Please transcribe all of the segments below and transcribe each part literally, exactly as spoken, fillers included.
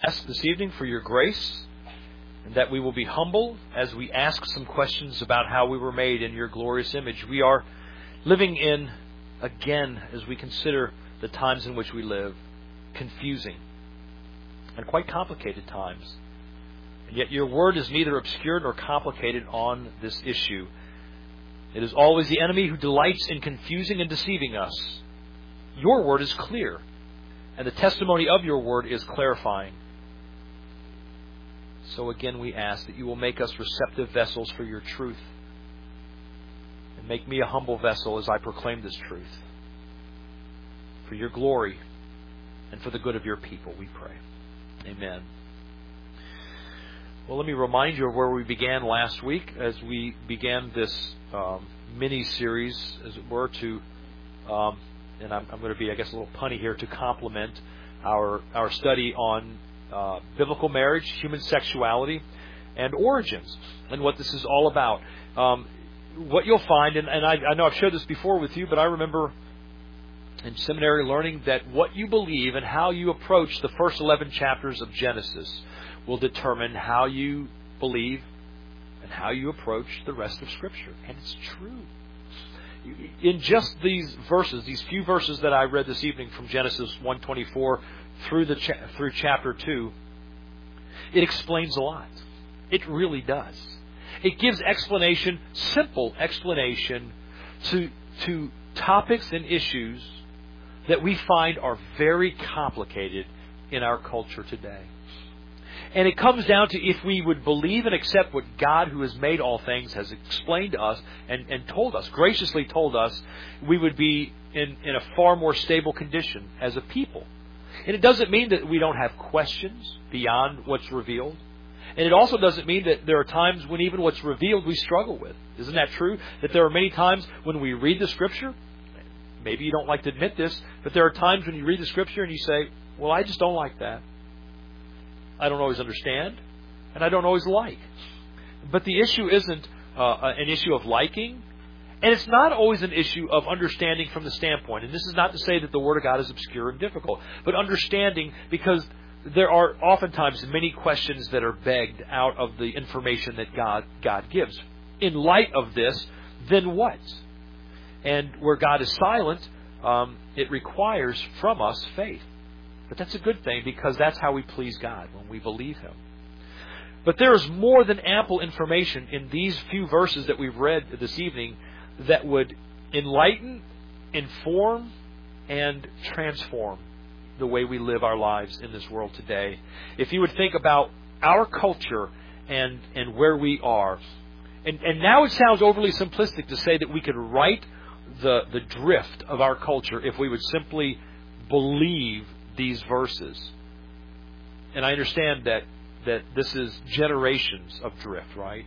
ask this evening for your grace, and that we will be humble as we ask some questions about how we were made in your glorious image. We are living in, again, as we consider the times in which we live, confusing and quite complicated times. And yet your word is neither obscure nor complicated on this issue. It is always the enemy who delights in confusing and deceiving us. Your word is clear, and the testimony of your word is clarifying. So again we ask that you will make us receptive vessels for your truth, and make me a humble vessel as I proclaim this truth. For your glory and for the good of your people, we pray. Amen. Well, let me remind you of where we began last week as we began this um, mini-series, as it were, to, um, and I'm, I'm going to be, I guess, a little punny here, to complement our our study on uh, biblical marriage, human sexuality, and origins, and what this is all about. Um, what you'll find, and, and I, I know I've shared this before with you, but I remember in seminary learning that what you believe and how you approach the first eleven chapters of Genesis will determine how you believe and how you approach the rest of Scripture. And it's true. In just these verses, these few verses that I read this evening from Genesis one twenty-four through the cha- through chapter two, it explains a lot. It really does. It gives explanation, simple explanation, to to topics and issues that we find are very complicated in our culture today. And it comes down to if we would believe and accept what God, who has made all things, has explained to us and, and told us, graciously told us, we would be in, in a far more stable condition as a people. And it doesn't mean that we don't have questions beyond what's revealed. And it also doesn't mean that there are times when even what's revealed we struggle with. Isn't that true? That there are many times when we read the Scripture, maybe you don't like to admit this, but there are times when you read the Scripture and you say, well, I just don't like that. I don't always understand, and I don't always like. But the issue isn't uh, an issue of liking, and it's not always an issue of understanding from the standpoint. And this is not to say that the Word of God is obscure and difficult, but understanding, because there are oftentimes many questions that are begged out of the information that God, God gives. In light of this, then what? And where God is silent, um, it requires from us faith. But that's a good thing, because that's how we please God, when we believe Him. But there is more than ample information in these few verses that we've read this evening that would enlighten, inform, and transform the way we live our lives in this world today. If you would think about our culture and, and where we are. And, and now it sounds overly simplistic to say that we could right the, the drift of our culture if we would simply believe these verses. And I understand that that this is generations of drift, right?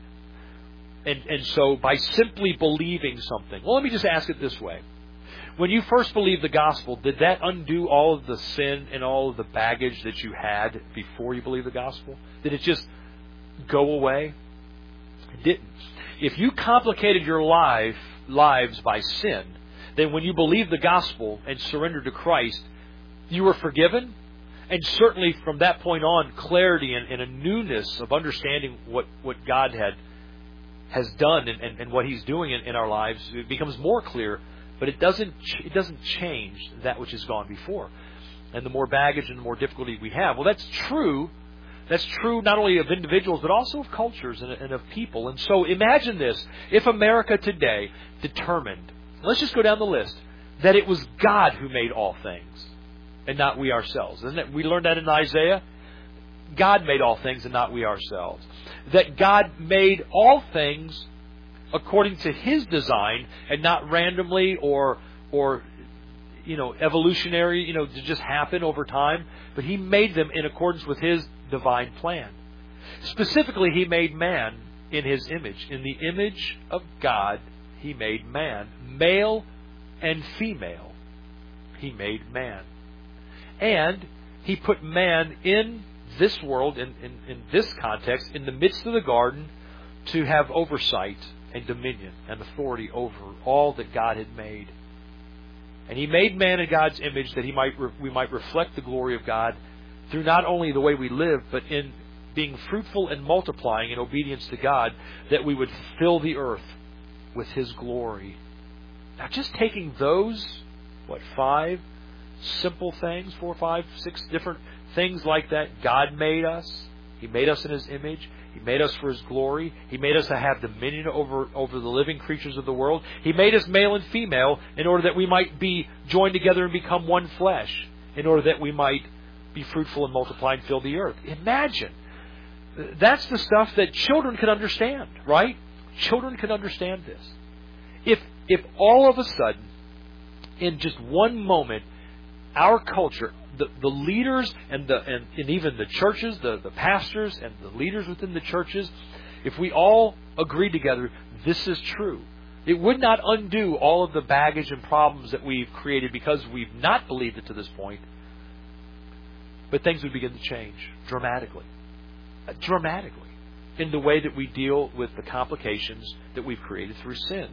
And and so by simply believing something, well, let me just ask it this way. When you first believed the gospel, did that undo all of the sin and all of the baggage that you had before you believed the gospel? Did it just go away? It didn't. If you complicated your life lives by sin, then when you believed the gospel and surrendered to Christ, you were forgiven, and certainly from that point on, clarity and, and a newness of understanding what, what God had has done and, and, and what He's doing in, in our lives, it becomes more clear. But it doesn't it doesn't change that which has gone before, and the more baggage and the more difficulty we have. Well, that's true. That's true not only of individuals but also of cultures and, and of people. And so imagine this: if America today determined, let's just go down the list, that it was God who made all things, and not we ourselves. Isn't it? We learned that in Isaiah. God made all things and not we ourselves. That God made all things according to His design and not randomly or or you know evolutionary, you know, to just happen over time. But He made them in accordance with His divine plan. Specifically, He made man in His image. In the image of God, He made man. Male and female, He made man. And He put man in this world, in, in, in this context, in the midst of the garden, to have oversight and dominion and authority over all that God had made. And He made man in God's image that he might re- we might reflect the glory of God through not only the way we live, but in being fruitful and multiplying in obedience to God, that we would fill the earth with His glory. Now, just taking those, what, five simple things, four, five, six different things like that. God made us. He made us in His image. He made us for His glory. He made us to have dominion over, over the living creatures of the world. He made us male and female in order that we might be joined together and become one flesh, in order that we might be fruitful and multiply and fill the earth. Imagine. That's the stuff that children can understand, right? Children can understand this. If if all of a sudden, in just one moment, our culture, the, the leaders and the and, and even the churches, the, the pastors and the leaders within the churches, if we all agree together, this is true, it would not undo all of the baggage and problems that we've created because we've not believed it to this point. But things would begin to change dramatically. Dramatically. In the way that we deal with the complications that we've created through sin.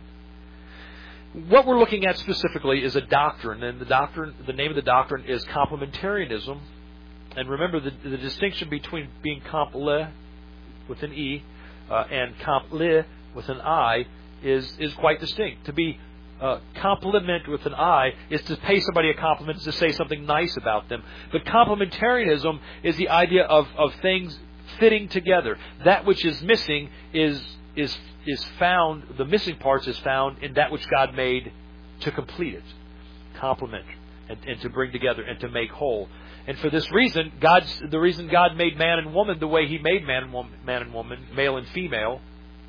What we're looking at specifically is a doctrine, and the doctrine, the name of the doctrine is complementarianism. And remember, the, the distinction between being comple with an E uh, and comple with an I is is quite distinct. To be uh, compliment with an I is to pay somebody a compliment, is to say something nice about them. But complementarianism is the idea of, of things fitting together. That which is missing is is is found, the missing parts is found in that which God made to complete it. Complement and, and to bring together and to make whole. And for this reason, God's the reason God made man and woman the way He made man and woman, man and woman, male and female,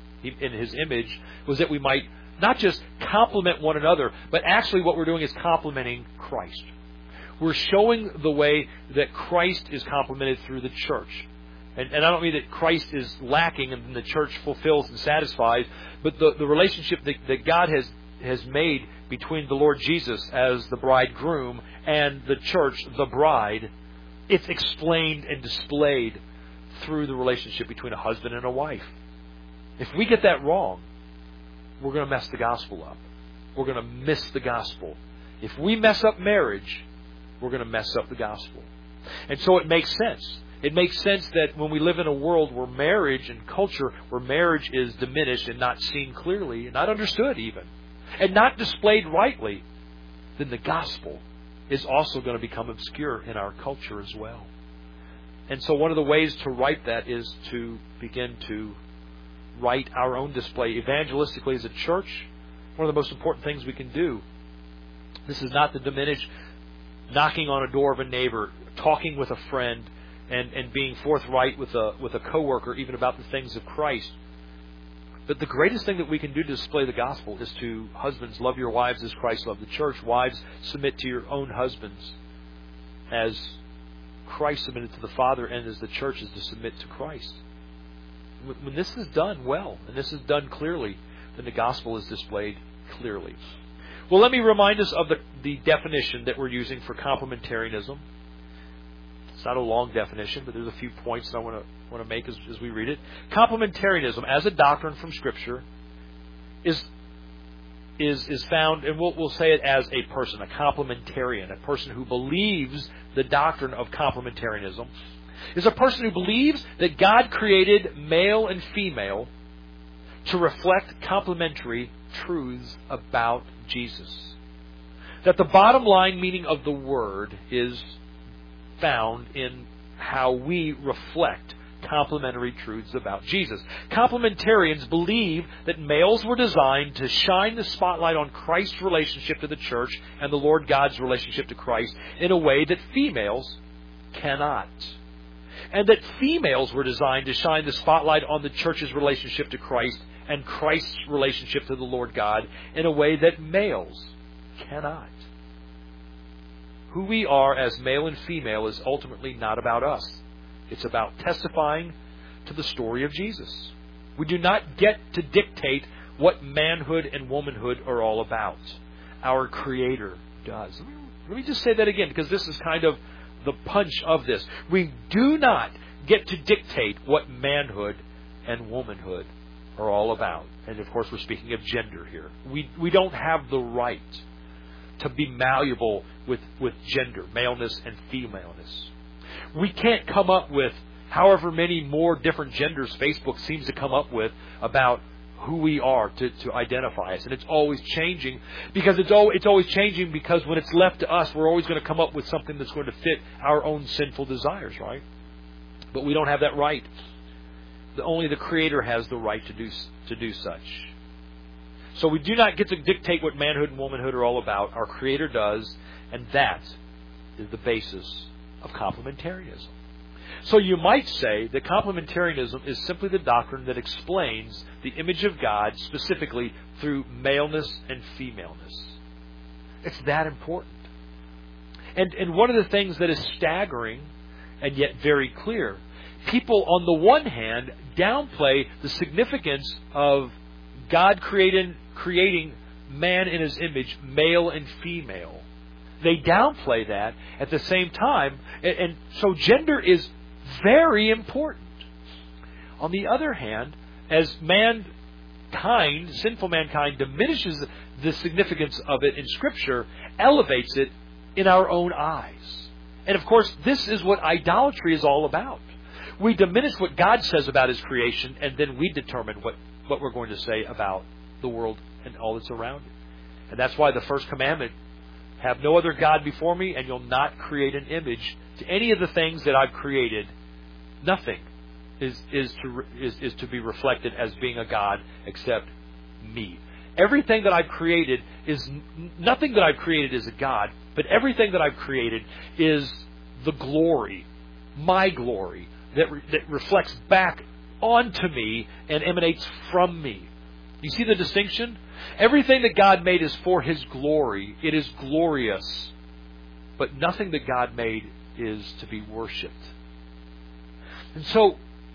in His image, was that we might not just complement one another, but actually what we're doing is complementing Christ. We're showing the way that Christ is complemented through the church. And, and I don't mean that Christ is lacking and the church fulfills and satisfies, but the, the relationship that, that God has, has made between the Lord Jesus as the bridegroom and the church, the bride, it's explained and displayed through the relationship between a husband and a wife. If we get that wrong, we're going to mess the gospel up. We're going to miss the gospel. If we mess up marriage, we're going to mess up the gospel. And so it makes sense. It makes sense that when we live in a world where marriage and culture, where marriage is diminished and not seen clearly, and not understood even, and not displayed rightly, then the gospel is also going to become obscure in our culture as well. And so one of the ways to right that is to begin to right our own display evangelistically as a church. One of the most important things we can do. This is not to diminish knocking on a door of a neighbor, talking with a friend, and, and being forthright with a with a coworker, even about the things of Christ. But the greatest thing that we can do to display the gospel is to, husbands, love your wives as Christ loved the church. Wives, submit to your own husbands as Christ submitted to the Father, and as the church is to submit to Christ. When this is done well, and this is done clearly, then the gospel is displayed clearly. Well, let me remind us of the, the definition that we're using for complementarianism. It's not a long definition, but there's a few points that I want to want to make as, as we read it. Complementarianism, as a doctrine from Scripture, is is is found, and we'll we'll say it as a person, a complementarian, a person who believes the doctrine of complementarianism, is a person who believes that God created male and female to reflect complementary truths about Jesus. That the bottom line meaning of the word is found in how we reflect complementary truths about Jesus. Complementarians believe that males were designed to shine the spotlight on Christ's relationship to the church and the Lord God's relationship to Christ in a way that females cannot. And that females were designed to shine the spotlight on the church's relationship to Christ and Christ's relationship to the Lord God in a way that males cannot. Who we are as male and female is ultimately not about us. It's about testifying to the story of Jesus. We do not get to dictate what manhood and womanhood are all about. Our Creator does. Let me just say that again, because this is kind of the punch of this. We do not get to dictate what manhood and womanhood are all about. And of course, we're speaking of gender here. We we don't have the right to be malleable with, with gender, maleness and femaleness. We can't come up with however many more different genders Facebook seems to come up with about who we are to, to identify us. And it's always changing because it's, al- it's always changing because when it's left to us, we're always going to come up with something that's going to fit our own sinful desires, right? But we don't have that right. The, only the Creator has the right to do to do such. So we do not get to dictate what manhood and womanhood are all about. Our Creator does, and that is the basis of complementarianism. So you might say that complementarianism is simply the doctrine that explains the image of God specifically through maleness and femaleness. It's that important. And, and one of the things that is staggering and yet very clear, people on the one hand downplay the significance of God creating, creating man in His image, male and female. They downplay that at the same time. And, and so gender is very important. On the other hand, as mankind, sinful mankind, diminishes the significance of it in Scripture, elevates it in our own eyes. And of course, this is what idolatry is all about. We diminish what God says about His creation, and then we determine what, what we're going to say about the world and all that's around it. And that's why the first commandment, have no other God before me, and you'll not create an image to any of the things that I've created. Nothing is, is, to, is, is to be reflected as being a God except me. Everything that I've created is, nothing that I've created is a God, but everything that I've created is the glory, my glory, that, re, that reflects back onto me and emanates from me. You see the distinction? Everything that God made is for His glory. It is glorious. But nothing that God made is to be worshipped. And so,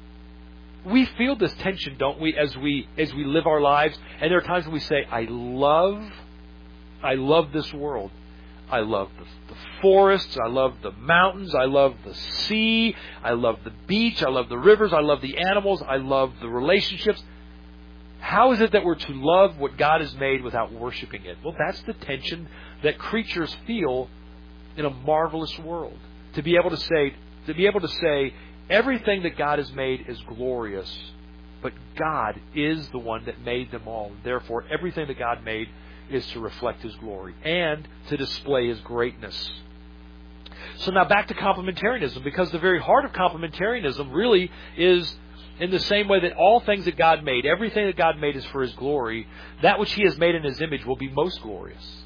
we feel this tension, don't we, as we as we live our lives. And there are times when we say, I love, I love this world. I love the, the forests. I love the mountains. I love the sea. I love the beach. I love the rivers. I love the animals. I love the relationships. How is it that we're to love what God has made without worshiping it? Well, that's the tension that creatures feel in a marvelous world. To be able to say, to be able to say, everything that God has made is glorious, but God is the one that made them all. Therefore, everything that God made is to reflect His glory and to display His greatness. So now back to complementarianism, because the very heart of complementarianism really is in the same way that all things that God made, everything that God made is for His glory, that which He has made in His image will be most glorious.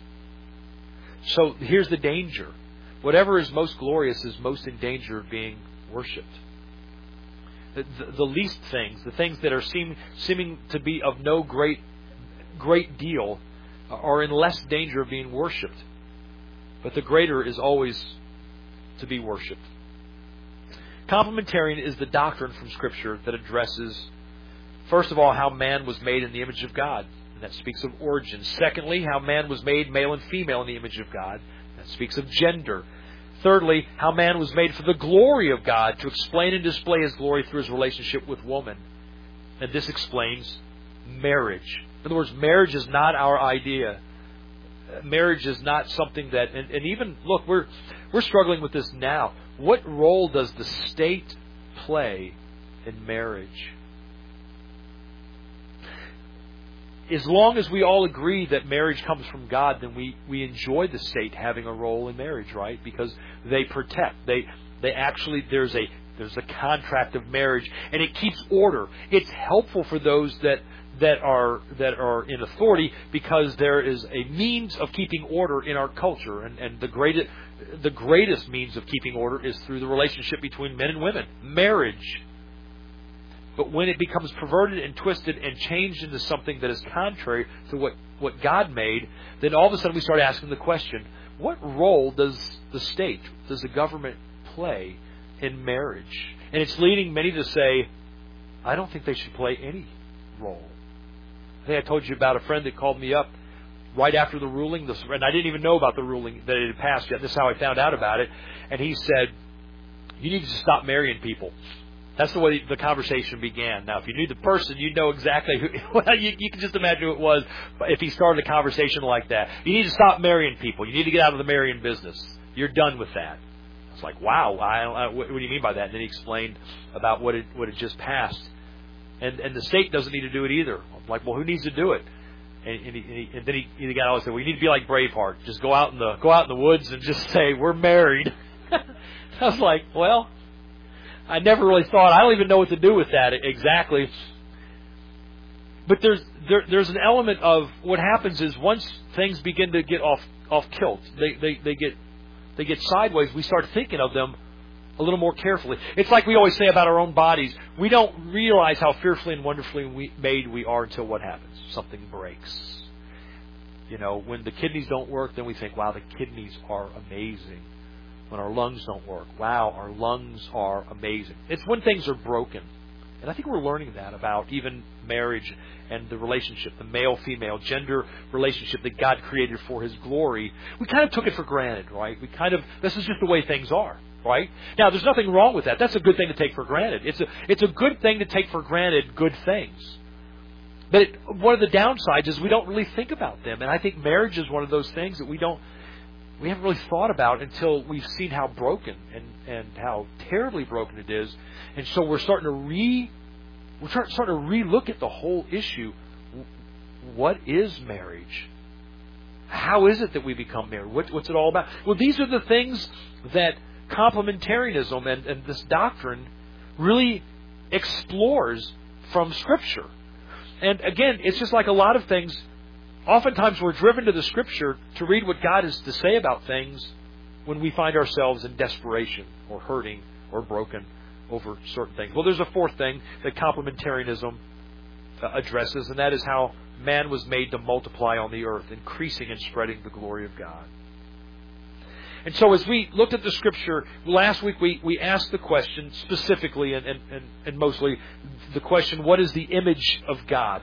So here's the danger. Whatever is most glorious is most in danger of being worshipped. The, the, the least things, the things that are seem, seeming to be of no great, great deal, are in less danger of being worshipped. But the greater is always to be worshipped. Complementarian is the doctrine from Scripture that addresses, first of all, how man was made in the image of God. And that speaks of origin. Secondly, how man was made male and female in the image of God. That speaks of gender. Thirdly, how man was made for the glory of God, to explain and display His glory through His relationship with woman. And this explains marriage. In other words, marriage is not our idea. Marriage is not something that, and, and even, look, we're we're struggling with this now. What role does the state play in marriage? As long as we all agree that marriage comes from God, then we, we enjoy the state having a role in marriage, right? Because they protect. They they actually there's a there's a contract of marriage, and it keeps order. It's helpful for those that that are that are in authority, because there is a means of keeping order in our culture, and, and the greatest the greatest means of keeping order is through the relationship between men and women, marriage. But when it becomes perverted and twisted and changed into something that is contrary to what, what God made, then all of a sudden we start asking the question, what role does the state, does the government play in marriage? And it's leading many to say, I don't think they should play any role. I think I told you about a friend that called me up right after the ruling, and I didn't even know about the ruling that it had passed yet. This is how I found out about it. And he said, you need to stop marrying people. That's the way the conversation began. Now, if you knew the person, you'd know exactly who, well, you, you can just imagine who it was if he started a conversation like that. You need to stop marrying people. You need to get out of the marrying business. You're done with that. It's like, wow, I, I, what, what do you mean by that? And then he explained about what it what had just passed. And and the state doesn't need to do it either. I'm like, well, who needs to do it? And, and, he, and, he, and then he, the guy always said, we need to be like Braveheart. Just go out in the go out in the woods and just say, we're married. I was like, well, I never really thought. I don't even know what to do with that exactly. But there's there, there's an element of what happens is once things begin to get off off kilt, they, they, they get they get sideways. We start thinking of them a little more carefully. It's like we always say about our own bodies. We don't realize how fearfully and wonderfully we, made we are until what happens? Something breaks. You know, when the kidneys don't work, then we think, wow, the kidneys are amazing. When our lungs don't work, wow, our lungs are amazing. It's when things are broken. And I think we're learning that about even marriage and the relationship, the male-female gender relationship that God created for His glory. We kind of took it for granted, right? We kind of, this is just the way things are. Right? Now, there's nothing wrong with that. That's a good thing to take for granted. It's a it's a good thing to take for granted good things. But it, one of the downsides is we don't really think about them. And I think marriage is one of those things that we don't we haven't really thought about until we've seen how broken and, and how terribly broken it is. And so we're starting to re we're starting to re-look at the whole issue. What is marriage? How is it that we become married? What, what's it all about? Well, these are the things that complementarianism and, and this doctrine really explores from Scripture. And again, it's just like a lot of things. Oftentimes we're driven to the Scripture to read what God has to say about things when we find ourselves in desperation or hurting or broken over certain things. Well, there's a fourth thing that complementarianism uh, addresses, and that is how man was made to multiply on the earth, increasing and spreading the glory of God. And so as we looked at the Scripture, last week we, we asked the question specifically and, and, and, and mostly the question, what is the image of God?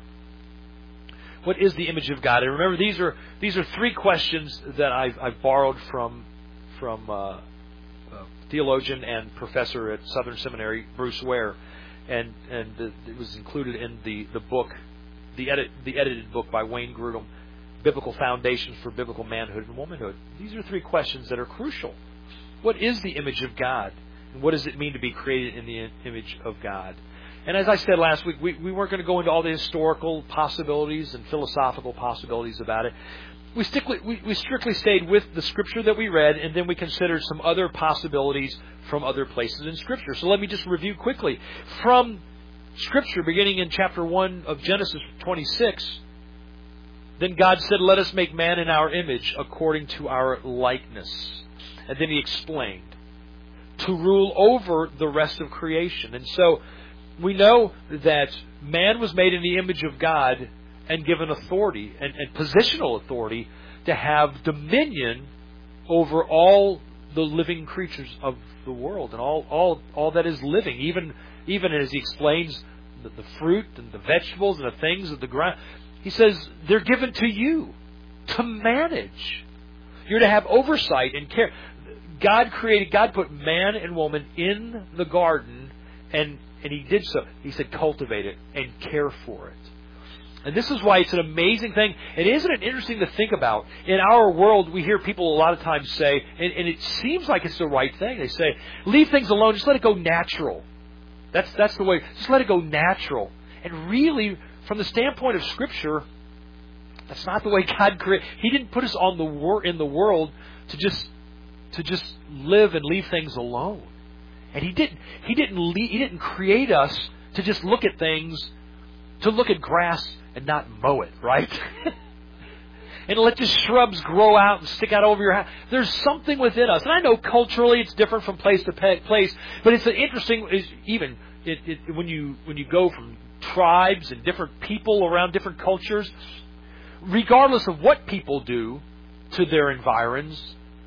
What is the image of God? And remember, these are these are three questions that I've, I've borrowed from from uh, uh, theologian and professor at Southern Seminary, Bruce Ware, and and it was included in the, the book, the edit the edited book by Wayne Grudem, Biblical Foundations for Biblical Manhood and Womanhood. These are three questions that are crucial. What is the image of God? And what does it mean to be created in the image of God? And as I said last week, we, we weren't going to go into all the historical possibilities and philosophical possibilities about it. We, strictly, we, we strictly stayed with the Scripture that we read, and then we considered some other possibilities from other places in Scripture. So let me just review quickly. From Scripture, beginning in chapter one of Genesis twenty-six, then God said, let us make man in our image according to our likeness. And then He explained, to rule over the rest of creation. And so we know that man was made in the image of God and given authority and, and positional authority to have dominion over all the living creatures of the world and all, all, all that is living. Even, even as He explains the, the fruit and the vegetables and the things of the ground. He says they're given to you to manage. You're to have oversight and care. God created, God put man and woman in the garden, and, and He did so. He said cultivate it and care for it. And this is why it's an amazing thing. And isn't it interesting to think about? In our world, we hear people a lot of times say, and, and it seems like it's the right thing. They say, leave things alone, just let it go natural. That's, that's the way, just let it go natural. And really, from the standpoint of Scripture, that's not the way God created. He didn't put us on the wor- in the world to just to just live and leave things alone. And He didn't. He didn't. Le- he didn't create us to just look at things, to look at grass and not mow it, right? And let the shrubs grow out and stick out over your house. There's something within us, and I know culturally it's different from place to place, but it's an interesting. Is even it, it, when you when you go from tribes and different people around different cultures, regardless of what people do to their environs,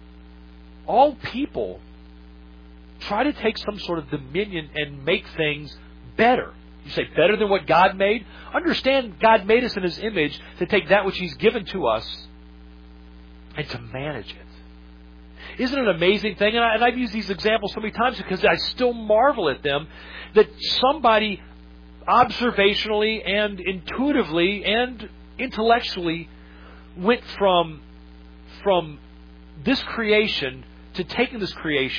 all people try to take some sort of dominion and make things better. You say, better than what God made? Understand, God made us in His image to take that which He's given to us and to manage it. Isn't it an amazing thing? And, I, and I've used these examples so many times because I still marvel at them, that somebody observationally and intuitively and intellectually went from from this creation to taking this creation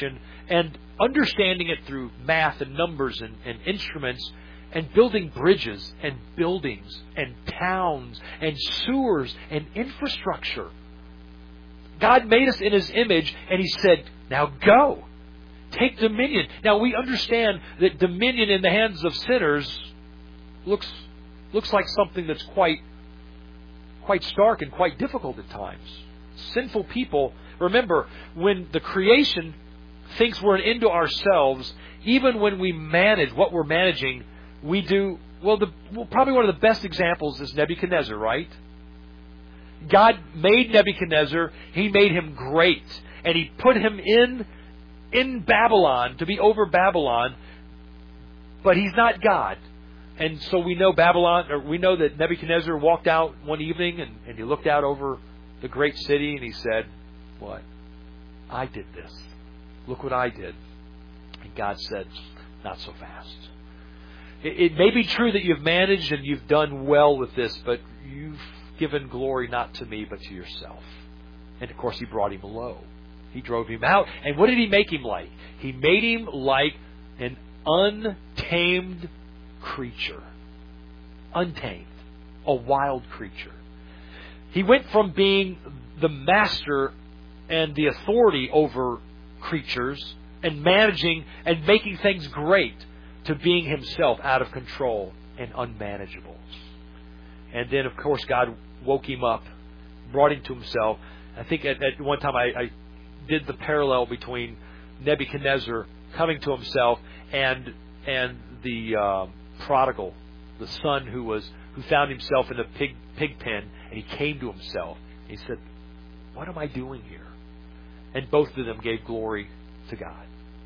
and understanding it through math and numbers and, and instruments, and building bridges and buildings and towns and sewers and infrastructure. God made us in His image, and He said, now go. Take dominion. Now we understand that dominion in the hands of sinners looks looks like something that's quite quite stark and quite difficult at times. Sinful people, remember, when the creation thinks we're an end to ourselves, even when we manage what we're managing, we do, well, the, well, probably one of the best examples is Nebuchadnezzar, right? God made Nebuchadnezzar. He made him great. And He put him in, in Babylon, to be over Babylon. But he's not God. And so we know Babylon, or we know that Nebuchadnezzar walked out one evening and, and he looked out over the great city and he said, what? I did this. Look what I did. And God said, not so fast. It, it may be true that you've managed and you've done well with this, but you've given glory not to me, but to yourself. And of course, He brought him low. He drove him out. And what did He make him like? He made him like an untamed creature. Untamed. A wild creature. He went from being the master and the authority over creatures and managing and making things great to being himself out of control and unmanageable. And then, of course, God woke him up, brought him to Himself. I think at, at one time I, I did the parallel between Nebuchadnezzar coming to himself and and the uh, prodigal, the son who was who found himself in a pig pig pen, and he came to himself. He said, "What am I doing here?" And both of them gave glory to God.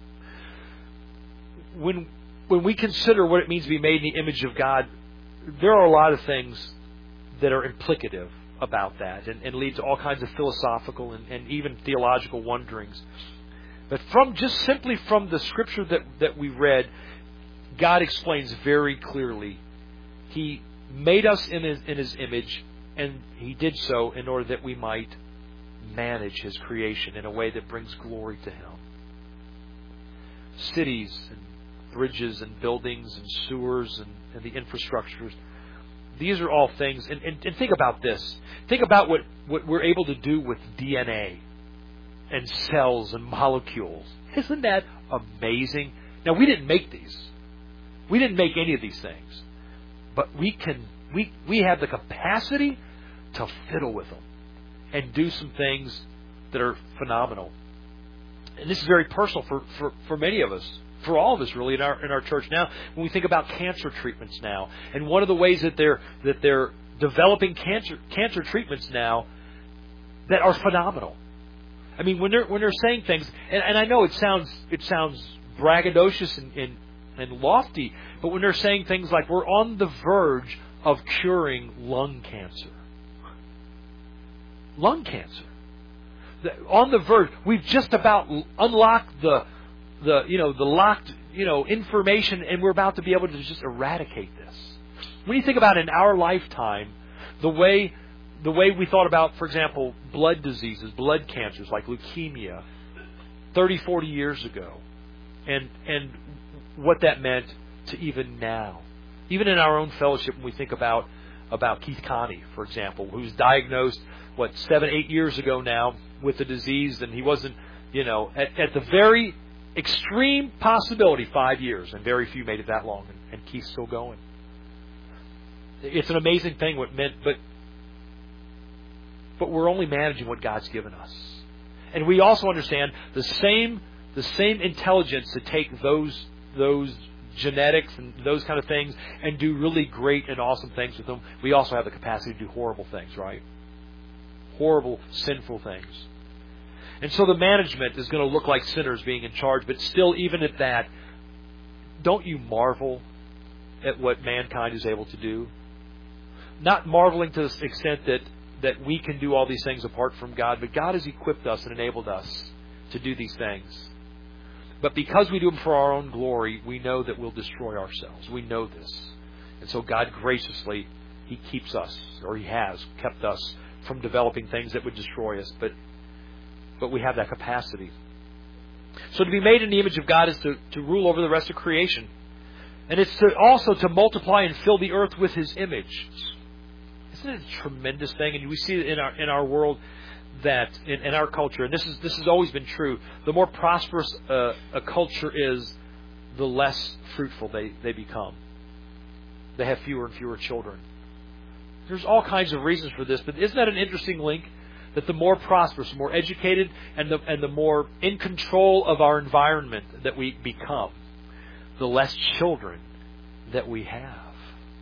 When when we consider what it means to be made in the image of God, there are a lot of things that are implicative about that and, and lead to all kinds of philosophical and, and even theological wonderings. But from just simply from the scripture that, that we read, God explains very clearly He made us in His, in His image, and He did so in order that we might manage His creation in a way that brings glory to Him. Cities and bridges and buildings and sewers and, and the infrastructures, these are all things. And, and, and think about this. Think about what, what we're able to do with D N A and cells and molecules. Isn't that amazing? Now, we didn't make these. We didn't make any of these things. But we can, we, we have the capacity to fiddle with them and do some things that are phenomenal. And this is very personal for, for, for many of us. For all of us, really, in our in our church now, when we think about cancer treatments now, and one of the ways that they're that they're developing cancer cancer treatments now that are phenomenal. I mean, when they're when they're saying things, and, and I know it sounds it sounds braggadocious and, and and lofty, but when they're saying things like we're on the verge of curing lung cancer, lung cancer, on the verge, we've just about unlocked the. The you know the locked you know information, and we're about to be able to just eradicate this. When you think about in our lifetime, the way the way we thought about, for example, blood diseases, blood cancers like leukemia, thirty, forty years ago, and and what that meant to even now, even in our own fellowship, when we think about about Keith Connie, for example, who's diagnosed what seven, eight years ago now with the disease, and he wasn't you know at, at the very extreme possibility, five years, and very few made it that long, and, and Keith's still going. It's an amazing thing what meant, but but we're only managing what God's given us, and we also understand the same the same intelligence to take those those genetics and those kind of things and do really great and awesome things with them. We also have the capacity to do horrible things, right? Horrible, sinful things. And so the management is going to look like sinners being in charge, but still, even at that, don't you marvel at what mankind is able to do? Not marveling to the extent that, that we can do all these things apart from God, but God has equipped us and enabled us to do these things. But because we do them for our own glory, we know that we'll destroy ourselves. We know this. And so God graciously, He keeps us, or He has kept us from developing things that would destroy us, but But we have that capacity. So to be made in the image of God is to, to rule over the rest of creation. And it's to also to multiply and fill the earth with His image. Isn't it a tremendous thing? And we see it in our in our world that in, in our culture, and this is this has always been true. The more prosperous uh, a culture is, the less fruitful they, they become. They have fewer and fewer children. There's all kinds of reasons for this, but isn't that an interesting link? That the more prosperous, the more educated, and the and the more in control of our environment that we become, the less children that we have.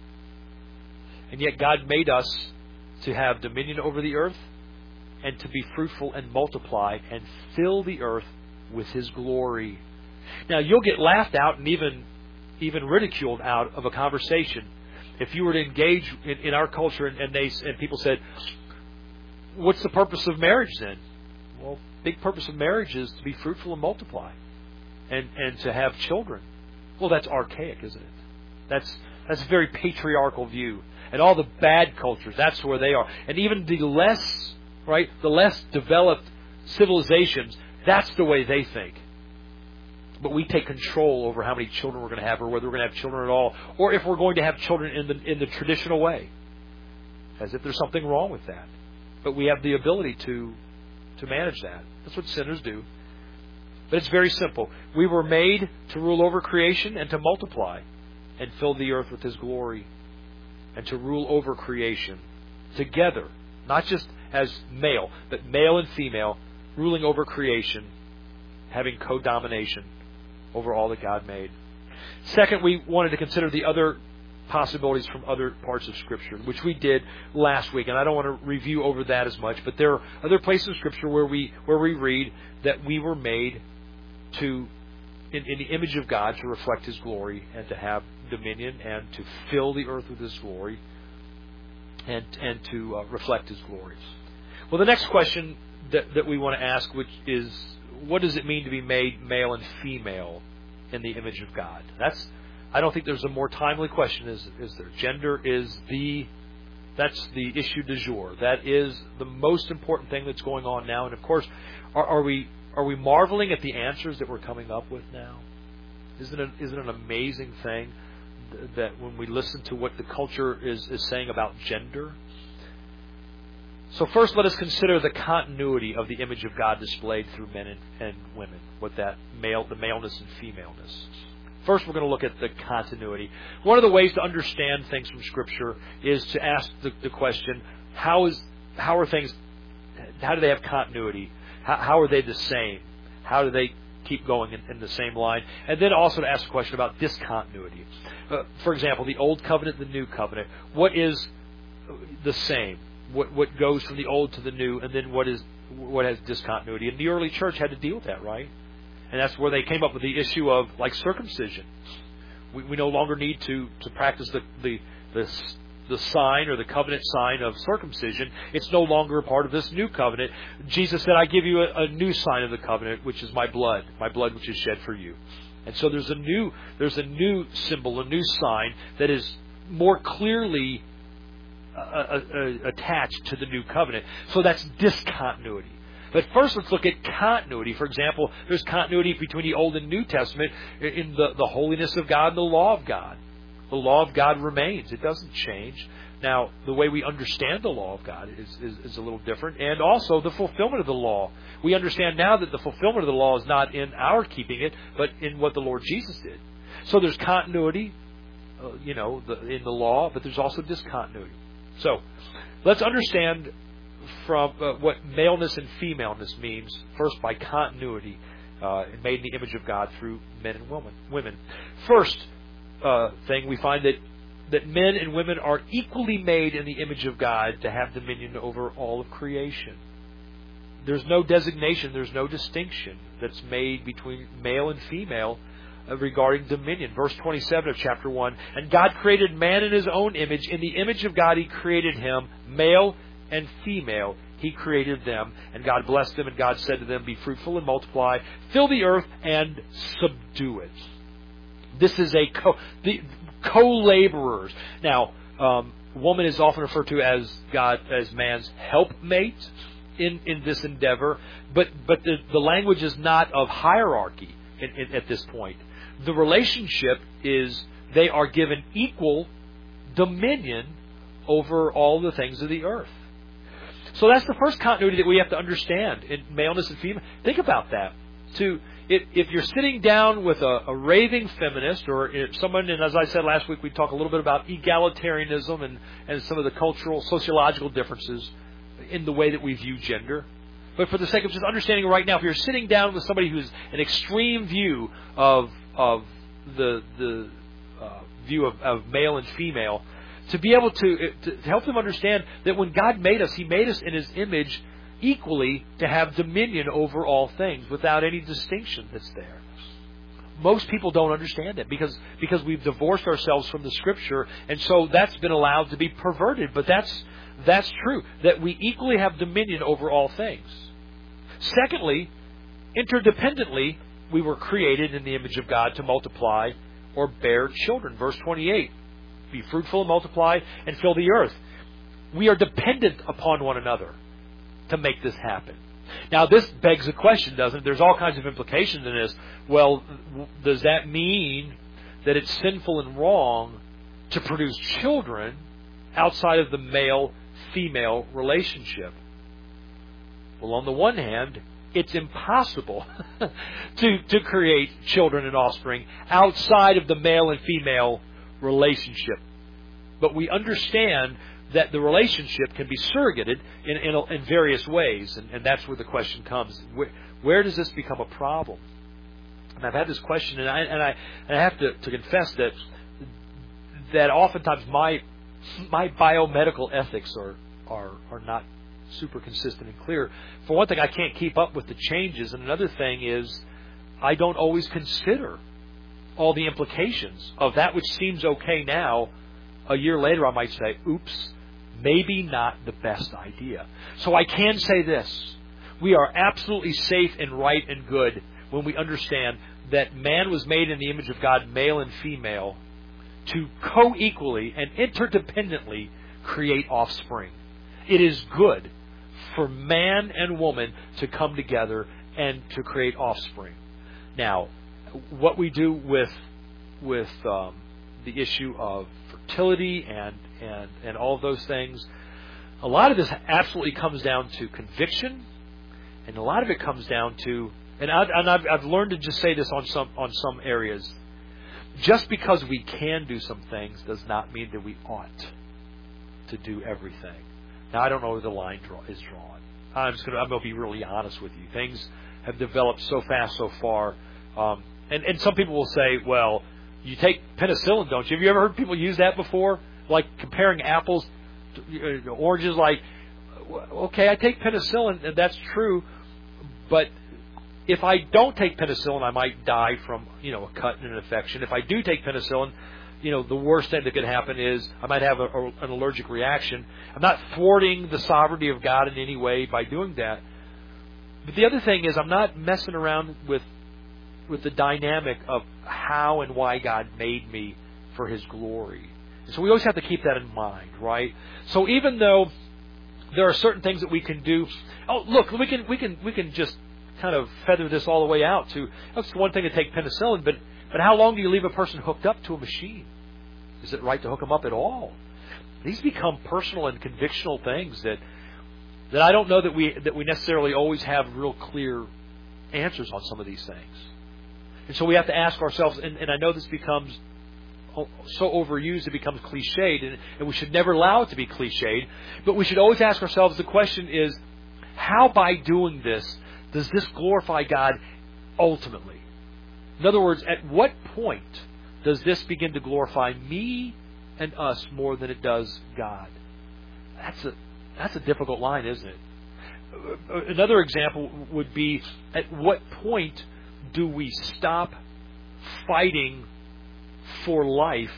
And yet God made us to have dominion over the earth and to be fruitful and multiply and fill the earth with His glory. Now, you'll get laughed out and even even ridiculed out of a conversation if you were to engage in, in our culture and, and they and people said, "What's the purpose of marriage then?" Well, big purpose of marriage is to be fruitful and multiply, and and to have children. Well, that's archaic, isn't it? That's that's a very patriarchal view, and all the bad cultures, that's where they are, and even the less right, the less developed civilizations, that's the way they think. But we take control over how many children we're going to have, or whether we're going to have children at all, or if we're going to have children in the in the traditional way, as if there's something wrong with that. But we have the ability to to manage that. That's what sinners do. But it's very simple. We were made to rule over creation and to multiply and fill the earth with His glory, and to rule over creation together, not just as male, but male and female, ruling over creation, having co-domination over all that God made. Second, we wanted to consider the other possibilities from other parts of Scripture, which we did last week, and I don't want to review over that as much, but there are other places in Scripture where we where we read that we were made to, in, in the image of God, to reflect His glory and to have dominion and to fill the earth with His glory and and to uh, reflect His glory. Well, the next question that, that we want to ask, which is, what does it mean to be made male and female in the image of God? That's I don't think there's a more timely question, is, is there? Gender is the, that's the issue du jour. That is the most important thing that's going on now. And of course, are, are we are we marveling at the answers that we're coming up with now? Isn't it, isn't it an amazing thing that when we listen to what the culture is, is saying about gender? So first, let us consider the continuity of the image of God displayed through men and, and women, with that male, the maleness and femaleness. First, we're going to look at the continuity. One of the ways to understand things from Scripture is to ask the, the question: How is how are things? How do they have continuity? How, how are they the same? How do they keep going in, in the same line? And then also to ask a question about discontinuity. Uh, for example, the Old Covenant, the New Covenant. What is the same? What what goes from the old to the new, and then what is what has discontinuity? And the early church had to deal with that, right? And that's where they came up with the issue of, like, circumcision. We, we no longer need to, to practice the, the the the sign or the covenant sign of circumcision. It's no longer a part of this new covenant. Jesus said, "I give you a, a new sign of the covenant, which is my blood, my blood which is shed for you." And so there's a new there's a new symbol, a new sign that is more clearly Uh, uh, attached to the new covenant. So that's discontinuity. But first, let's look at continuity. For example, there's continuity between the Old and New Testament in the, the holiness of God and the law of God. The law of God remains. It doesn't change. Now, the way we understand the law of God is, is, is a little different. And also the fulfillment of the law. We understand now that the fulfillment of the law is not in our keeping it, but in what the Lord Jesus did. So there's continuity, uh, you know, the, in the law, but there's also discontinuity. So, let's understand from uh, what maleness and femaleness means, first by continuity, uh, made in the image of God through men and women. Women. First uh, thing, we find that, that men and women are equally made in the image of God to have dominion over all of creation. There's no designation, there's no distinction that's made between male and female regarding dominion. Verse twenty-seven of chapter one, "And God created man in His own image. In the image of God He created him. Male and female He created them. And God blessed them, and God said to them, Be fruitful and multiply, fill the earth and subdue it." This is a co- the co-laborers. Now, um, woman is often referred to as God as man's helpmate. in, in this endeavor, but, but the, the language is not of hierarchy in, in, at this point. The relationship is they are given equal dominion over all the things of the earth. So that's the first continuity that we have to understand in maleness and female. Think about that. To if, if you're sitting down with a, a raving feminist, or if someone, and as I said last week, we talked a little bit about egalitarianism and, and some of the cultural, sociological differences in the way that we view gender. But for the sake of just understanding right now, if you're sitting down with somebody who's an extreme view of of the the uh, view of, of male and female, to be able to, to help them understand that when God made us, He made us in His image equally to have dominion over all things without any distinction that's there. Most people don't understand it because because we've divorced ourselves from the Scripture, and so that's been allowed to be perverted. But that's that's true, that we equally have dominion over all things. Secondly, interdependently, we were created in the image of God to multiply or bear children. Verse twenty-eight. Be fruitful and multiply and fill the earth. We are dependent upon one another to make this happen. Now, this begs a question, doesn't it? There's all kinds of implications in this. Well, does that mean that it's sinful and wrong to produce children outside of the male-female relationship? Well, on the one hand, it's impossible to, to create children and offspring outside of the male and female relationship. But we understand that the relationship can be surrogated in, in, in various ways, and, and that's where the question comes. Where, where does this become a problem? And I've had this question, and I, and I, and I have to, to confess that that oftentimes my my biomedical ethics are, are are not super consistent and clear. For one thing, I can't keep up with the changes, and another thing is I don't always consider all the implications of that which seems okay now. A year later, I might say, oops, maybe not the best idea. So I can say this. We are absolutely safe and right and good when we understand that man was made in the image of God, male and female, to co-equally and interdependently create offspring. It is good for man and woman to come together and to create offspring. Now, what we do with with um, the issue of fertility and, and, and all of those things, a lot of this absolutely comes down to conviction, and a lot of it comes down to, and, I, and I've, I've learned to just say this on some on some areas, just because we can do some things does not mean that we ought to do everything. Now, I don't know where the line draw, is drawn. I'm just going to I'm going to be really honest with you. Things have developed so fast so far. Um, And, and some people will say, well, you take penicillin, don't you? Have you ever heard people use that before? Like comparing apples to oranges, like, okay, I take penicillin, and that's true, but if I don't take penicillin, I might die from, you know, a cut and an infection. If I do take penicillin, you know, the worst thing that could happen is I might have a, a, an allergic reaction. I'm not thwarting the sovereignty of God in any way by doing that. But the other thing is I'm not messing around with with the dynamic of how and why God made me for His glory. And so we always have to keep that in mind, right? So even though there are certain things that we can do, oh, look, we can we can we can just kind of feather this all the way out to, it's one thing to take penicillin, but but how long do you leave a person hooked up to a machine? Is it right to hook them up at all? These become personal and convictional things that that I don't know that we that we necessarily always have real clear answers on some of these things. And so we have to ask ourselves, and, and I know this becomes so overused it becomes cliched, and, and we should never allow it to be cliched, but we should always ask ourselves, the question is, how by doing this does this glorify God ultimately? In other words, at what point does this begin to glorify me and us more than it does God? That's a that's a difficult line, isn't it? Another example would be, at what point do we stop fighting for life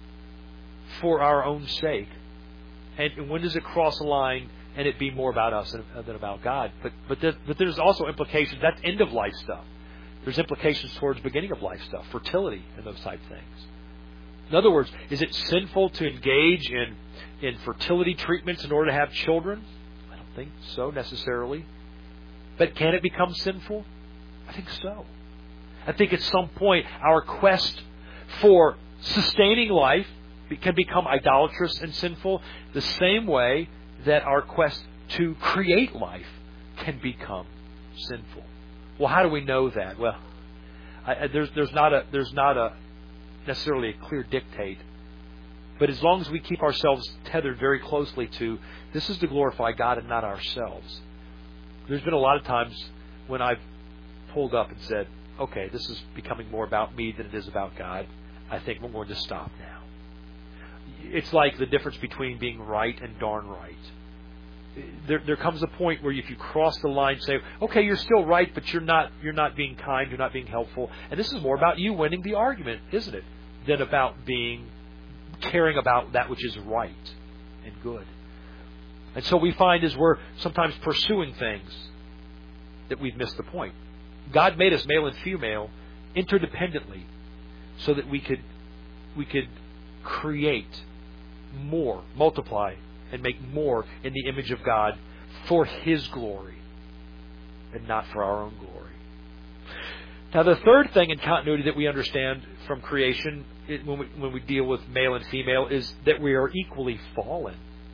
for our own sake? And when does it cross a line and it be more about us than about God? But but, there, but there's also implications. That's end of life stuff. There's implications towards beginning of life stuff, fertility and those type things. In other words, is it sinful to engage in in fertility treatments in order to have children? I don't think so necessarily. But can it become sinful? I think so. I think at some point our quest for sustaining life can become idolatrous and sinful, the same way that our quest to create life can become sinful. Well, how do we know that? Well, I, I, there's there's not a there's not a necessarily a clear dictate, but as long as we keep ourselves tethered very closely to this is to glorify God and not ourselves. There's been a lot of times when I've pulled up and said, okay, this is becoming more about me than it is about God. I think we're going to stop now. It's like the difference between being right and darn right. There, there comes a point where if you cross the line, say, okay, you're still right, but you're not, you're not being kind, you're not being helpful. And this is more about you winning the argument, isn't it? Than about being, caring about that which is right and good. And so we find as we're sometimes pursuing things that we've missed the point. God made us male and female interdependently so that we could, we could create more, multiply, and make more in the image of God for His glory and not for our own glory. Now, the third thing in continuity that we understand from creation it, when, we, when we deal with male and female is that we are equally fallen.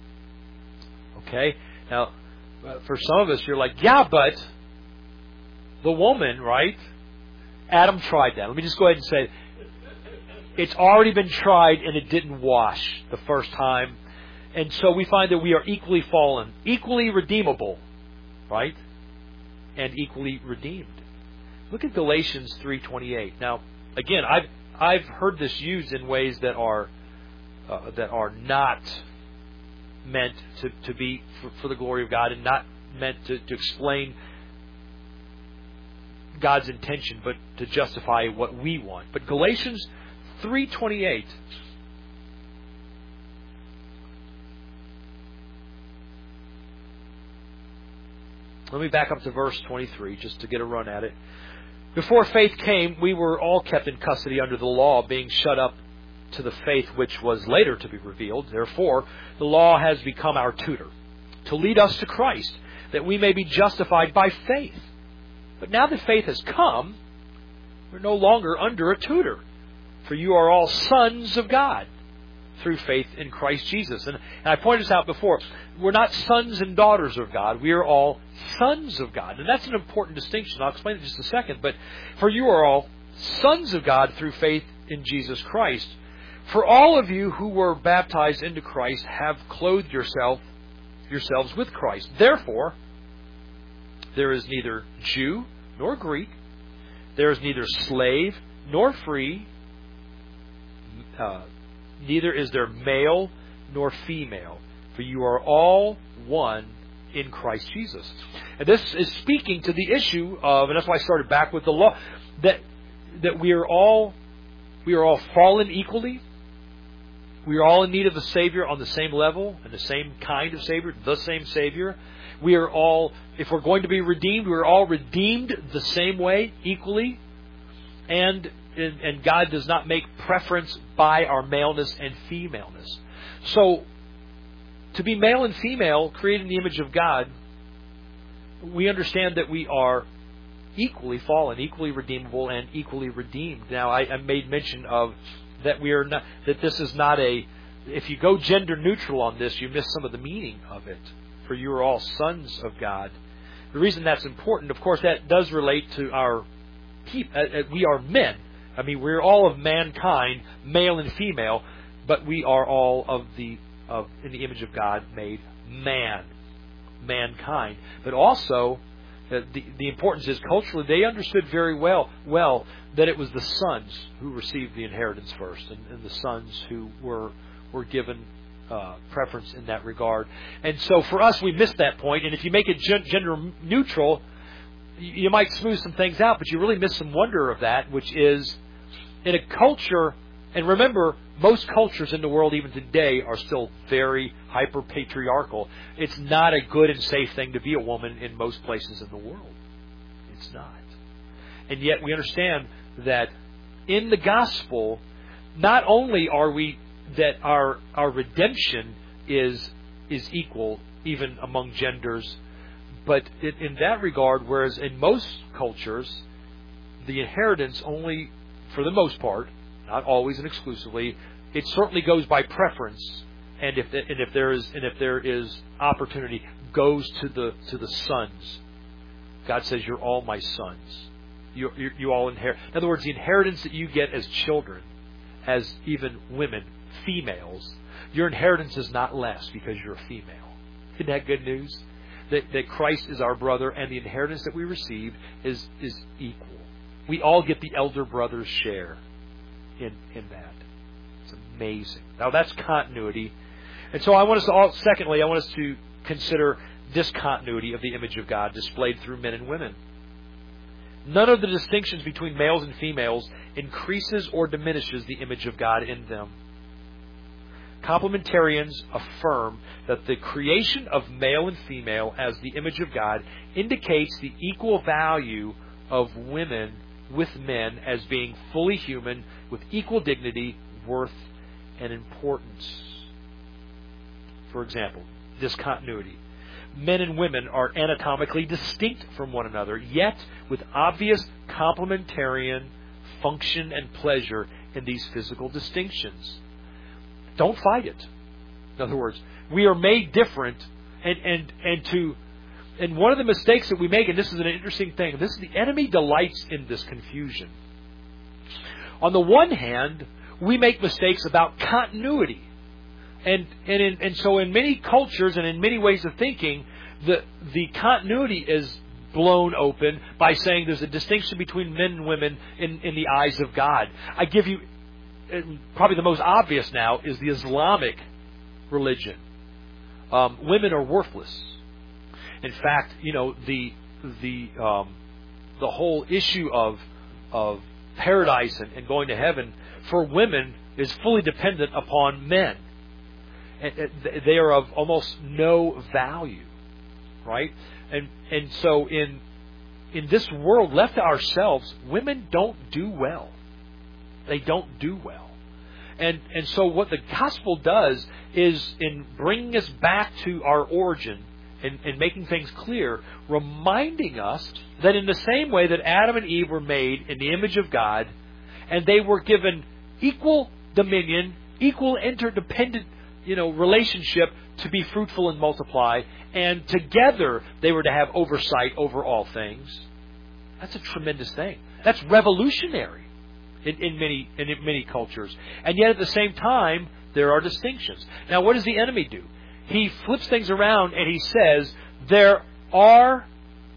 Okay? Now, for some of us, you're like, yeah, but the woman, right? Adam tried that. Let me just go ahead and say it's already been tried and it didn't wash the first time. And so we find that we are equally fallen, equally redeemable, right? And equally redeemed. Look at Galatians three twenty-eight. Now, again, I've I've heard this used in ways that are uh, that are not meant to, to be for, for the glory of God and not meant to, to explain God's intention, but to justify what we want. But Galatians three twenty-eight. Let me back up to verse twenty-three just to get a run at it. Before faith came, we were all kept in custody under the law, being shut up to the faith which was later to be revealed. Therefore, the law has become our tutor, to lead us to Christ, that we may be justified by faith. But now that faith has come, we're no longer under a tutor, for you are all sons of God through faith in Christ Jesus. And, and I pointed this out before. We're not sons and daughters of God. We are all sons of God. And that's an important distinction. I'll explain it in just a second. But for you are all sons of God through faith in Jesus Christ. For all of you who were baptized into Christ have clothed yourself yourselves with Christ. Therefore, there is neither Jew nor Greek. There is neither slave nor free. Uh, neither is there male nor female. For you are all one in Christ Jesus. And this is speaking to the issue of, and that's why I started back with the law, that that we are all we are all fallen equally. We are all in need of a Savior on the same level and the same kind of Savior, the same Savior. We are all, if we're going to be redeemed, we are all redeemed the same way, equally. And and God does not make preference by our maleness and femaleness. So, to be male and female, created in the image of God, we understand that we are equally fallen, equally redeemable, and equally redeemed. Now, I, I made mention of that we are not, that this is not a, if you go gender neutral on this, you miss some of the meaning of it. For you are all sons of God. The reason that's important, of course, that does relate to our people. Uh, we are men. I mean, we're all of mankind, male and female, but we are all of the of in the image of God made man, mankind. But also, uh, the the importance is culturally they understood very well well that it was the sons who received the inheritance first, and, and the sons who were were given uh, preference in that regard. And so, for us, we missed that point. And if you make it gen- gender neutral, you might smooth some things out, but you really miss some wonder of that, which is in a culture, and remember, most cultures in the world even today are still very hyper-patriarchal. It's not a good and safe thing to be a woman in most places in the world. It's not. And yet we understand that in the gospel, not only are we, that our our redemption is is equal even among genders. But in, in that regard, whereas in most cultures, the inheritance only, for the most part, not always and exclusively, it certainly goes by preference, and if the, and if there is and if there is opportunity, goes to the to the sons. God says, "You're all my sons. You you, you all inherit." In other words, the inheritance that you get as children, as even women, females, your inheritance is not less because you're a female. Isn't that good news? That that Christ is our brother, and the inheritance that we receive is is equal. We all get the elder brother's share in in that. It's amazing. Now that's continuity. And so I want us to all, secondly, I want us to consider discontinuity of the image of God displayed through men and women. None of the distinctions between males and females increases or diminishes the image of God in them. Complementarians affirm that the creation of male and female as the image of God indicates the equal value of women with men as being fully human with equal dignity, worth, and importance. For example, discontinuity. Men and women are anatomically distinct from one another, yet with obvious complementarian function and pleasure in these physical distinctions. Don't fight it. In other words, we are made different, and and and to and one of the mistakes that we make, and this is an interesting thing, this is the enemy delights in this confusion. On the one hand, we make mistakes about continuity. And and in, and so in many cultures and in many ways of thinking, the the continuity is blown open by saying there's a distinction between men and women in, in the eyes of God. I give you, probably the most obvious now is the Islamic religion. Um, women are worthless. In fact, you know, the the um, the whole issue of of paradise and, and going to heaven for women is fully dependent upon men. They are of almost no value, right? And and so in in this world left to ourselves, women don't do well. They don't do well. And and so what the gospel does is, in bringing us back to our origin and, and making things clear, reminding us that in the same way that Adam and Eve were made in the image of God, and they were given equal dominion, equal interdependent, you know, relationship to be fruitful and multiply, and together they were to have oversight over all things. That's a tremendous thing. That's revolutionary in, in many in many cultures. And yet at the same time, there are distinctions. Now, what does the enemy do? He flips things around and he says there are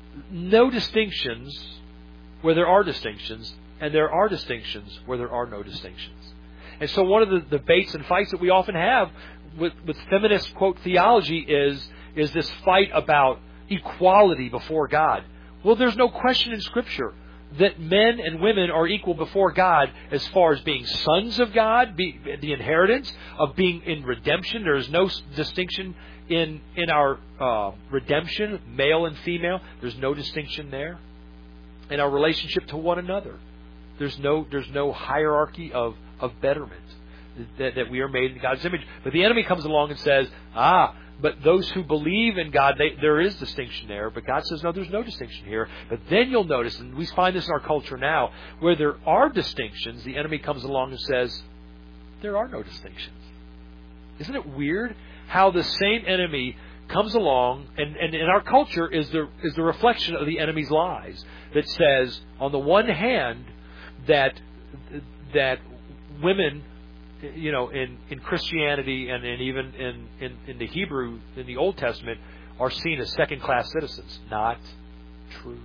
no distinctions where there are distinctions, and there are distinctions where there are no distinctions. And so one of the debates and fights that we often have with, with feminist, quote, theology is, is this fight about equality before God. Well, there's no question in Scripture that men and women are equal before God as far as being sons of God, be, the inheritance of being in redemption. There is no distinction in, in our uh, redemption, male and female. There's no distinction there. In our relationship to one another, there's no there's no hierarchy of of betterment, that, that we are made in God's image. But the enemy comes along and says, ah, but those who believe in God, they, there is distinction there. But God says, no, there's no distinction here. But then you'll notice, and we find this in our culture now, where there are distinctions, the enemy comes along and says, there are no distinctions. Isn't it weird how the same enemy comes along, and, and in our culture is the is the reflection of the enemy's lies, that says, on the one hand, that that women, you know, in, in Christianity and, and even in, in, in the Hebrew, in the Old Testament, are seen as second-class citizens. Not true.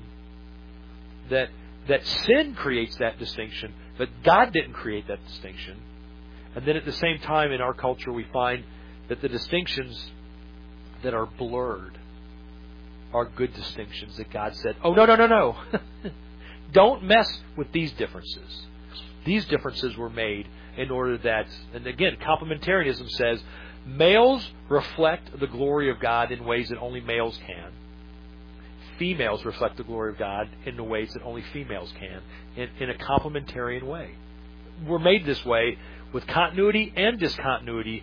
That that sin creates that distinction, but God didn't create that distinction. And then at the same time, in our culture, we find that the distinctions that are blurred are good distinctions that God said, oh, no, no, no, no. Don't mess with these differences. These differences were made in order that, and again, complementarianism says, males reflect the glory of God in ways that only males can. Females reflect the glory of God in the ways that only females can, in, in a complementarian way. We're made this way with continuity and discontinuity,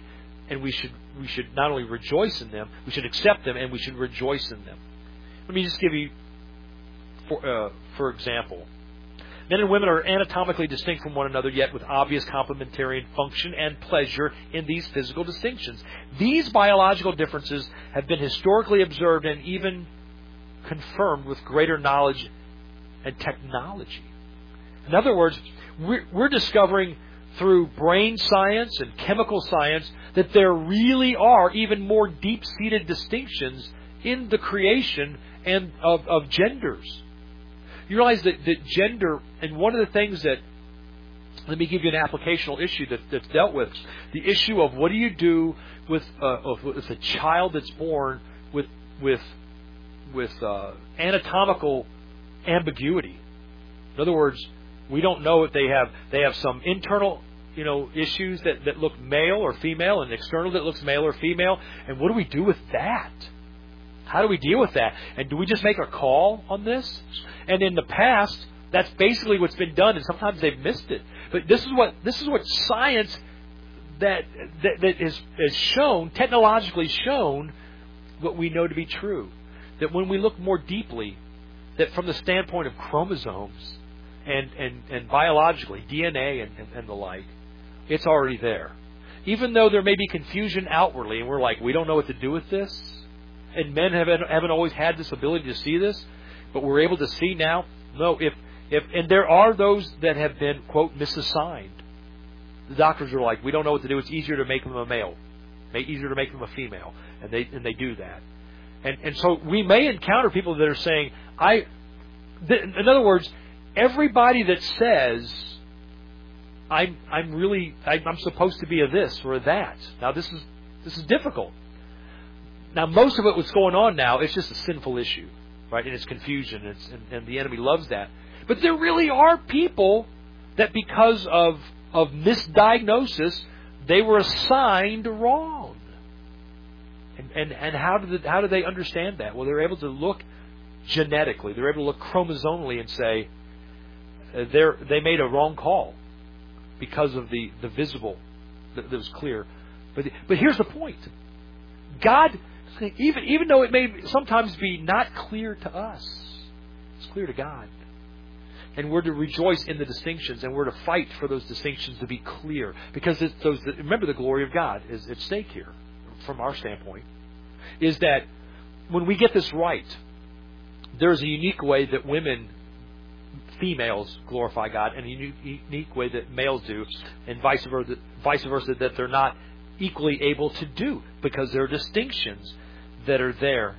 and we should we should not only rejoice in them, we should accept them, and we should rejoice in them. Let me just give you, for, uh, for example, men and women are anatomically distinct from one another, yet with obvious complementary function and pleasure in these physical distinctions. These biological differences have been historically observed and even confirmed with greater knowledge and technology. In other words, we're, we're discovering through brain science and chemical science that there really are even more deep-seated distinctions in the creation and of, of genders. You realize that, that gender, and one of the things that, let me give you an applicational issue that, that's dealt with, the issue of what do you do with, uh, with a child that's born with with with uh, anatomical ambiguity. In other words, we don't know if they have they have some internal, you know, issues that, that look male or female, and external that looks male or female. And what do we do with that? How do we deal with that? And do we just make a call on this? And in the past, that's basically what's been done, and sometimes they've missed it. But this is what this is what science that that, that is, is shown, technologically shown, what we know to be true. That when we look more deeply, that from the standpoint of chromosomes and, and, and biologically, D N A and, and, and the like, it's already there. Even though there may be confusion outwardly, and we're like, we don't know what to do with this, and men haven't, haven't always had this ability to see this, but we're able to see now, no, if, if, and there are those that have been, quote, misassigned. The doctors are like, we don't know what to do, it's easier to make them a male, easier to make them a female, and they, and they do that. And, and so we may encounter people that are saying, I, th- in other words, everybody that says, I'm, I'm really, I, I'm supposed to be a this or a that. Now this is, this is difficult. Now most of it what's going on now, it's just a sinful issue, right? And it's confusion, and, it's, and, and the enemy loves that. But there really are people that because of, of misdiagnosis, they were assigned wrong. And, and, and how do the, how do they understand that? Well, they're able to look genetically. They're able to look chromosomally and say uh, they're, they made a wrong call because of the, the visible that, that was clear. But but here's the point. God, even even though it may sometimes be not clear to us, it's clear to God. And we're to rejoice in the distinctions, and we're to fight for those distinctions to be clear. Because it's those, remember, the glory of God is at stake here. From our standpoint, is that when we get this right, there's a unique way that women, females, glorify God, and a unique way that males do, and vice versa, vice versa, that they're not equally able to do, because there are distinctions that are there.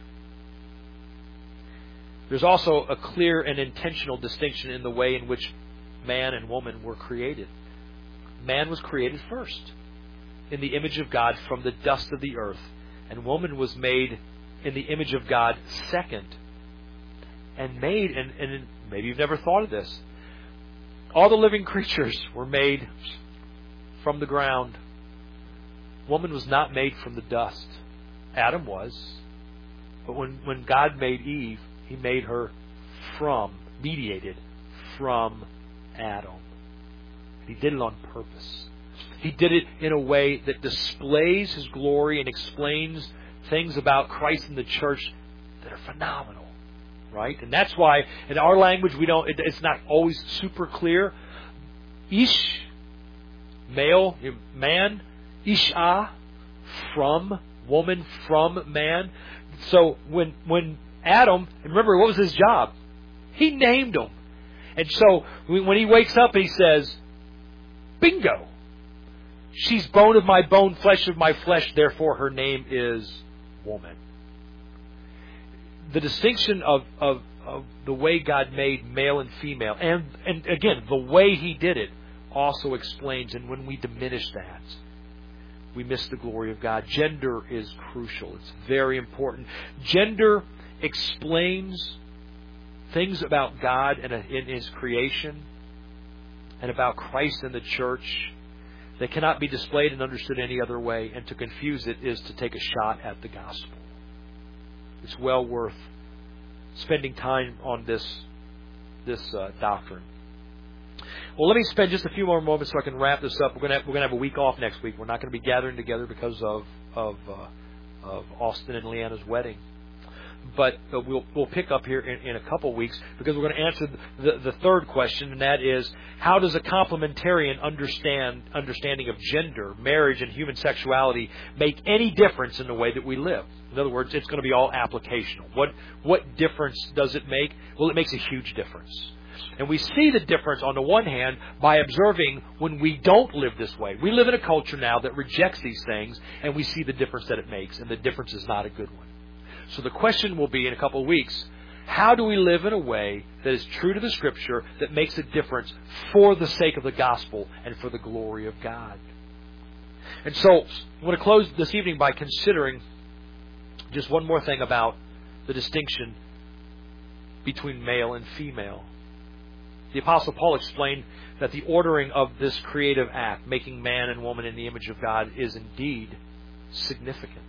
There's also a clear and intentional distinction in the way in which man and woman were created. Man was created first, in the image of God from the dust of the earth. And woman was made in the image of God second. And made, and, and maybe you've never thought of this, all the living creatures were made from the ground. Woman was not made from the dust. Adam was. But when, when God made Eve, He made her from, mediated from Adam. He did it on purpose. He did it in a way that displays His glory and explains things about Christ and the church that are phenomenal, right? And that's why in our language we don't. It, it's not always super clear. Ish, male, man. Isha, from woman, from man. So when when Adam, remember what was his job? He named him, and so when he wakes up, he says, "Bingo." She's bone of my bone, flesh of my flesh, therefore her name is woman. The distinction of, of, of the way God made male and female, and, and again, the way He did it, also explains, and when we diminish that, we miss the glory of God. Gender is crucial. It's very important. Gender explains things about God and in His creation and about Christ and the church. They cannot be displayed and understood any other way, and to confuse it is to take a shot at the gospel. It's well worth spending time on this this uh, doctrine. Well, let me spend just a few more moments so I can wrap this up. We're going to have, we're going to have a week off next week. We're not going to be gathering together because of of uh, of Austin and Leanna's wedding. But uh, we'll we'll pick up here in, in a couple weeks because we're going to answer the, the third question, and that is, how does a complementarian understand understanding of gender, marriage, and human sexuality make any difference in the way that we live? In other words, it's going to be all applicational. What what difference does it make? Well, it makes a huge difference. And we see the difference on the one hand by observing when we don't live this way. We live in a culture now that rejects these things, and we see the difference that it makes, and the difference is not a good one. So the question will be in a couple of weeks, how do we live in a way that is true to the Scripture, that makes a difference for the sake of the gospel and for the glory of God? And so I want to close this evening by considering just one more thing about the distinction between male and female. The Apostle Paul explained that the ordering of this creative act, making man and woman in the image of God, is indeed significant.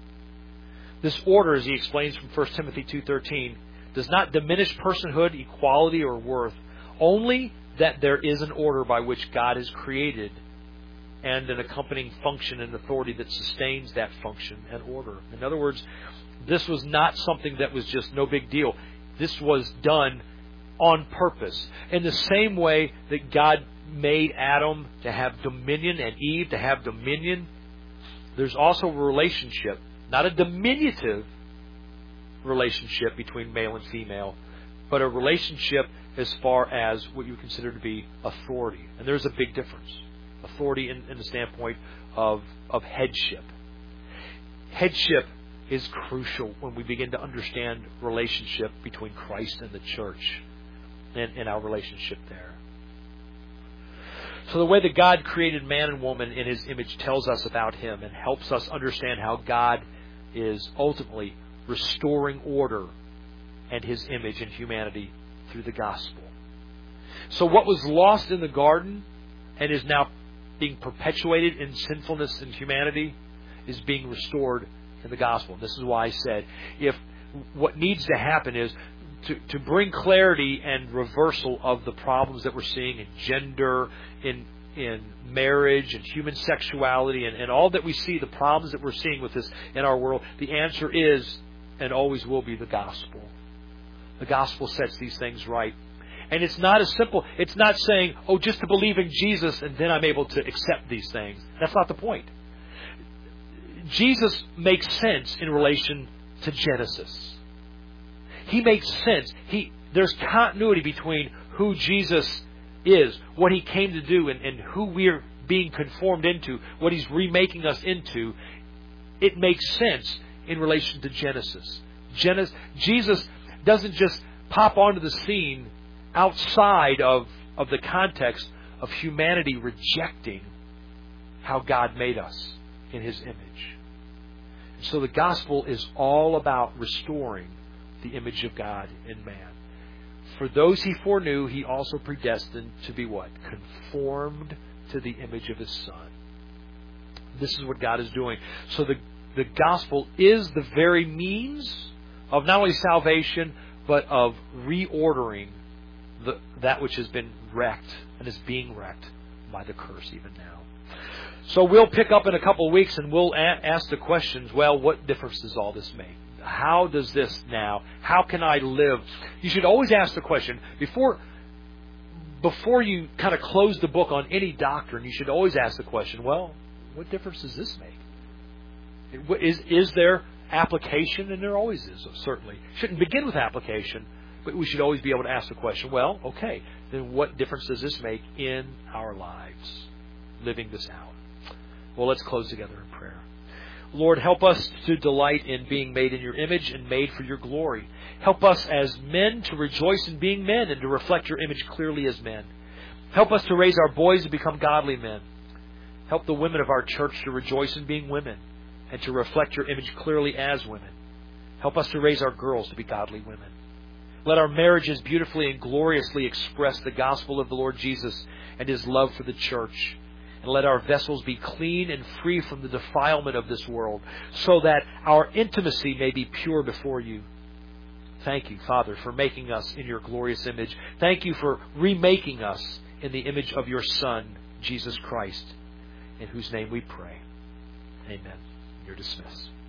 This order, as he explains from First Timothy two thirteen, does not diminish personhood, equality, or worth, only that there is an order by which God is created and an accompanying function and authority that sustains that function and order. In other words, this was not something that was just no big deal. This was done on purpose. In the same way that God made Adam to have dominion and Eve to have dominion, there's also a relationship, not a diminutive relationship between male and female, but a relationship as far as what you consider to be authority. And there's a big difference. Authority in, in the standpoint of, of headship. Headship is crucial when we begin to understand relationship between Christ and the church. In, in our relationship there. So the way that God created man and woman in His image tells us about Him and helps us understand how God is ultimately restoring order and His image in humanity through the gospel. So what was lost in the garden and is now being perpetuated in sinfulness in humanity is being restored in the gospel. And this is why I said, if what needs to happen is To, to bring clarity and reversal of the problems that we're seeing in gender, in in marriage, and human sexuality, and, and all that we see, the problems that we're seeing with this in our world, the answer is and always will be the gospel. The gospel sets these things right. And it's not as simple. It's not saying, oh, just to believe in Jesus and then I'm able to accept these things. That's not the point. Jesus makes sense in relation to Genesis. He makes sense. He there's continuity between who Jesus is, what He came to do, and, and who we're being conformed into, what He's remaking us into. It makes sense in relation to Genesis. Genesis Jesus doesn't just pop onto the scene outside of, of the context of humanity rejecting how God made us in His image. So the gospel is all about restoring the image of God in man. For those He foreknew, He also predestined to be what? Conformed to the image of His Son. This is what God is doing. So the, the gospel is the very means of not only salvation, but of reordering the, that which has been wrecked and is being wrecked by the curse even now. So we'll pick up in a couple of weeks and we'll a- ask the questions, well, what difference does all this make? How does this now, how can I live? You should always ask the question, before before you kind of close the book on any doctrine, you should always ask the question, well, what difference does this make? Is, is there application? And there always is, certainly. Shouldn't begin with application, but we should always be able to ask the question, well, okay, then what difference does this make in our lives, living this out? Well, let's close together in prayer. Lord, help us to delight in being made in Your image and made for Your glory. Help us as men to rejoice in being men and to reflect Your image clearly as men. Help us to raise our boys to become godly men. Help the women of our church to rejoice in being women and to reflect Your image clearly as women. Help us to raise our girls to be godly women. Let our marriages beautifully and gloriously express the gospel of the Lord Jesus and His love for the church. And let our vessels be clean and free from the defilement of this world, so that our intimacy may be pure before You. Thank You, Father, for making us in Your glorious image. Thank You for remaking us in the image of your Son, Jesus Christ, in whose name we pray. Amen. You're dismissed.